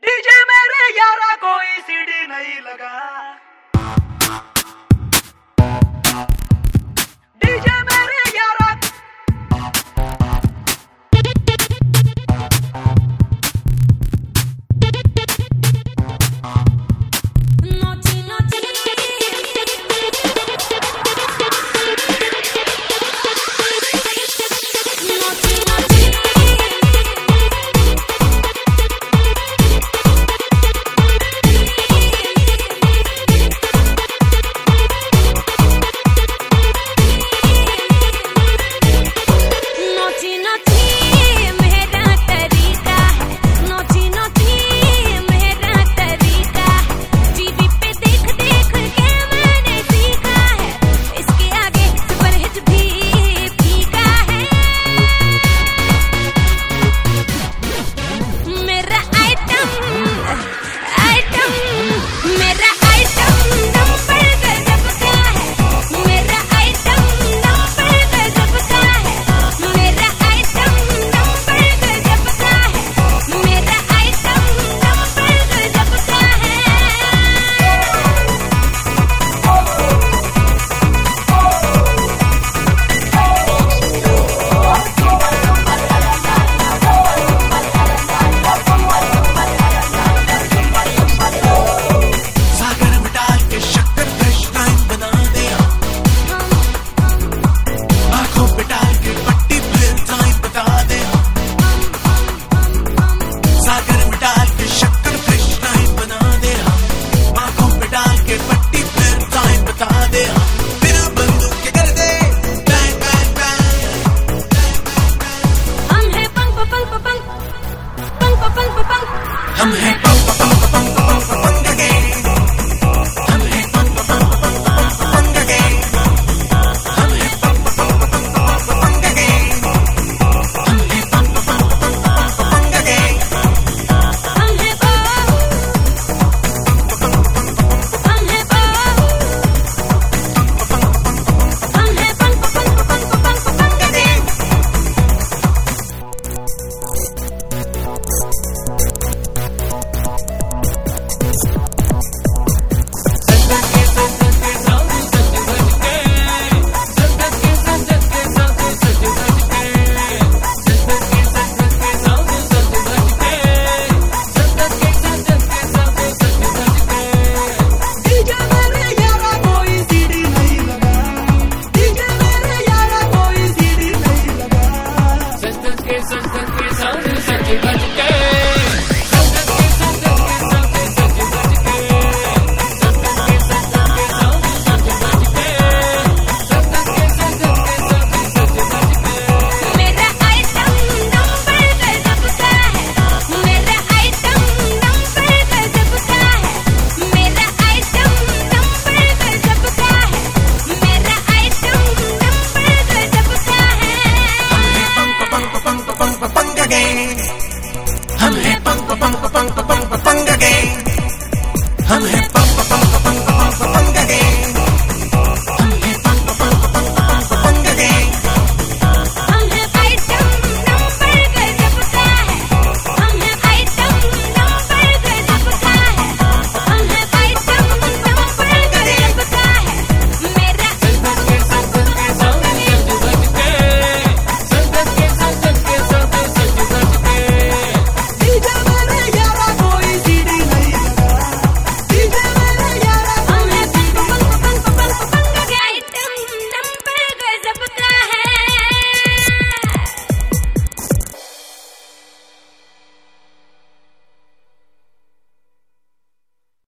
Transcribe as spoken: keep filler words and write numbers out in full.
DJ मेरे यारा कोई सीडी नहीं लगा। डीजे मेरे यारा हम हैं पंग पंग पंग पंग पंग गैंग। हम हैं पंग पंग पंग पंग गैंग। हम हैं पंग पंग पंग पंग गैंग। हम हैं पंग पंग पंग पंग गैंग। हम हैं हम हैं हम हैं पंग पंग पंग पंग गैंग। हम हैं पंग पंग पंग पंग पंग गैंग। हम हैं